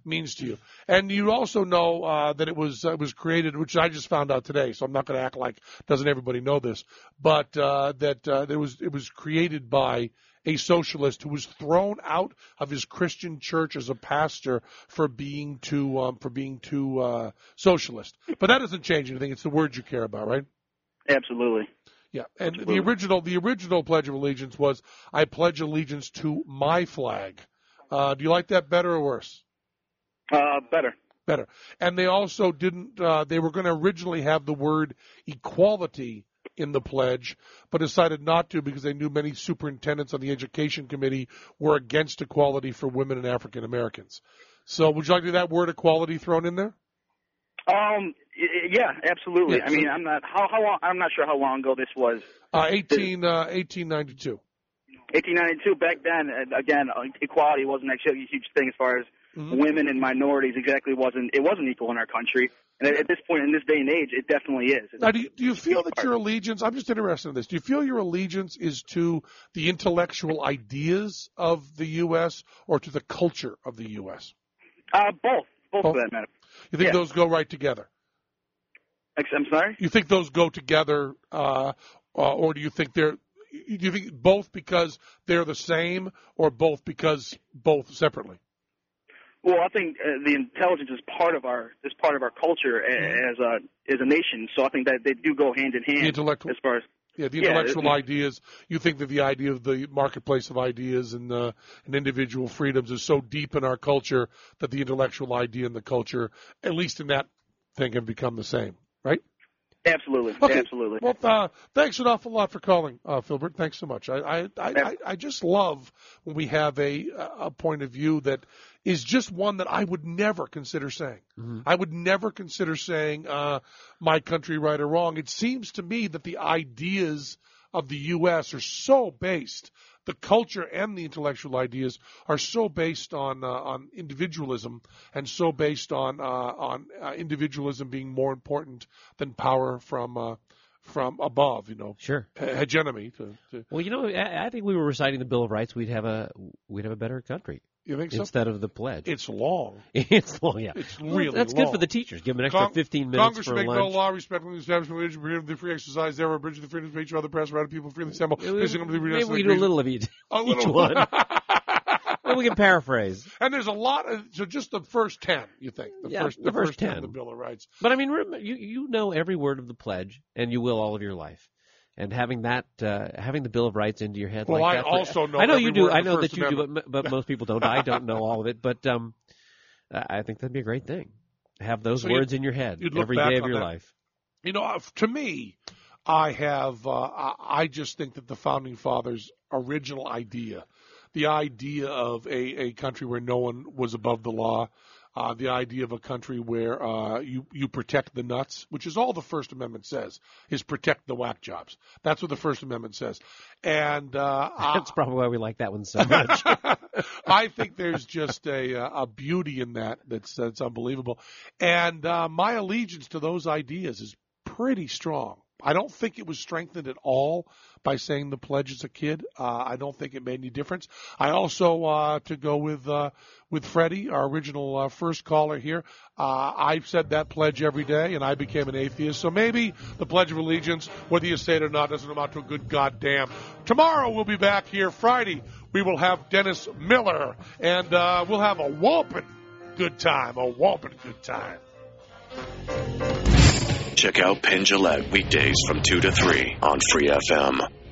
S4: means to you. And you also know uh, that it was uh, it was created, which I just found out today, so I'm not going to act like doesn't everybody know this, but uh, that uh, it was it was created by a socialist who was thrown out of his Christian church as a pastor for being too um, for being too uh, socialist. But that doesn't change anything. It's the words you care about, right?
S11: Absolutely.
S4: Yeah, and
S11: Absolutely.
S4: the original the original Pledge of Allegiance was, "I pledge allegiance to my flag." Uh, do you like that better or worse?
S11: Uh, better.
S4: Better. And they also didn't. Uh, they were going to originally have the word equality in the pledge, but decided not to because they knew many superintendents on the education committee were against equality for women and African Americans. So, would you like to have that word equality thrown in there?
S11: Um. y- Yeah. Absolutely.
S4: Yeah,
S11: I
S4: so-
S11: mean, I'm not how how long. I'm not sure how long ago this was.
S4: Uh, eighteen, uh, eighteen ninety-two.
S11: eighteen ninety-two. Back then, uh, again, uh, equality wasn't actually a huge thing as far as
S4: Mhm.
S11: women and minorities. Exactly, wasn't it wasn't equal in our country. And at, at this point, in this day and age, it definitely is.
S4: Now, do you, do you feel that your allegiance, I'm just interested in this, do you feel your allegiance is to the intellectual ideas of the U S or to the culture of the U S?
S11: Uh, both. Both,
S4: Both?
S11: for that matter.
S4: You think
S11: Yeah.
S4: those go right together?
S11: Ex- I'm sorry?
S4: You think those go together, uh, uh, or do you think they're, do you think both because they're the same or both because both separately?
S11: Well, I think uh, the intelligence is part of our is part of our culture a- as a as a nation. So I think that they do go hand in hand.
S4: The intellectual-
S11: as far as
S4: Yeah, the
S11: Yeah,
S4: intellectual
S11: it-
S4: ideas. You think that the idea of the marketplace of ideas and, uh, and individual freedoms is so deep in our culture that the intellectual idea and the culture, at least in that thing, have become the same, right?
S11: absolutely,
S4: Okay.
S11: absolutely.
S4: Well, uh, thanks an awful lot for calling, uh, Filbert. Thanks so much. I, I, I, I, I just love when we have a, a point of view that is just one that I would never consider saying.
S5: Mhm.
S4: I would never consider saying uh, my country right or wrong. It seems to me that the ideas of the U S are so based, the culture and the intellectual ideas are so based on uh, on individualism and so based on uh, on uh, individualism being more important than power from uh, from above. You know,
S5: Sure.
S4: he- hegemony. To, to,
S5: Well, you know, I, I think we were reciting the Bill of Rights. We'd have a we'd have a better country
S4: you think so?
S5: instead of the pledge.
S4: It's long.
S5: It's long, yeah.
S4: It's
S5: Well,
S4: really
S5: that's
S4: long.
S5: good for the teachers. Give them an extra
S4: Cong-
S5: fifteen minutes
S4: Congress
S5: for
S4: should make
S5: lunch.
S4: no law respecting the establishment of religion, prohibiting the free exercise thereof, abridging the freedom of speech or other press, right of people freely assemble.
S5: Maybe
S4: Pleasing them to the
S5: maybe
S4: redress of
S5: we
S4: the
S5: do a
S4: creation.
S5: little of each,
S4: A
S5: each
S4: little.
S5: one. Well, we can paraphrase.
S4: And there's a lot of, so just the first ten, you think? The
S5: Yeah,
S4: first,
S5: the first
S4: ten
S5: ten.
S4: of the Bill of Rights.
S5: But I mean, remember, you you know every word of the pledge, and you will all of your life. And having that, uh, having the Bill of Rights into your head.
S4: Well,
S5: like
S4: I
S5: that for-
S4: also know
S5: I know
S4: every
S5: you do.
S4: word of
S5: I
S4: the
S5: know
S4: First
S5: that you do,
S4: Amendment.
S5: but, but most people don't. I don't know all of it, but um, I think that'd be a great thing. Have those
S4: So you'd-
S5: words in your head
S4: you'd look
S5: every
S4: back
S5: day of
S4: on
S5: your
S4: that.
S5: life.
S4: You know, uh, to me, I have, uh, I I just think that the Founding Fathers' original idea, the idea of a, a country where no one was above the law, uh, the idea of a country where uh, you, you protect the nuts, which is all the First Amendment says, is protect the whack jobs. That's what the First Amendment says. And uh,
S5: That's probably why we like that one so much.
S4: I think there's just a a beauty in that that's that's unbelievable, and uh, my allegiance to those ideas is pretty strong. I don't think it was strengthened at all by saying the pledge as a kid. Uh, I don't think it made any difference. I also, uh, to go with uh, with Freddie, our original uh, first caller here, uh, I've said that pledge every day, and I became an atheist. So maybe the Pledge of Allegiance, whether you say it or not, doesn't amount to a good goddamn. Tomorrow we'll be back here. Friday we will have Dennis Miller, and uh, we'll have a whopping good time, a whopping good time.
S12: Check out Penn Jillette weekdays from two to three on Free F M.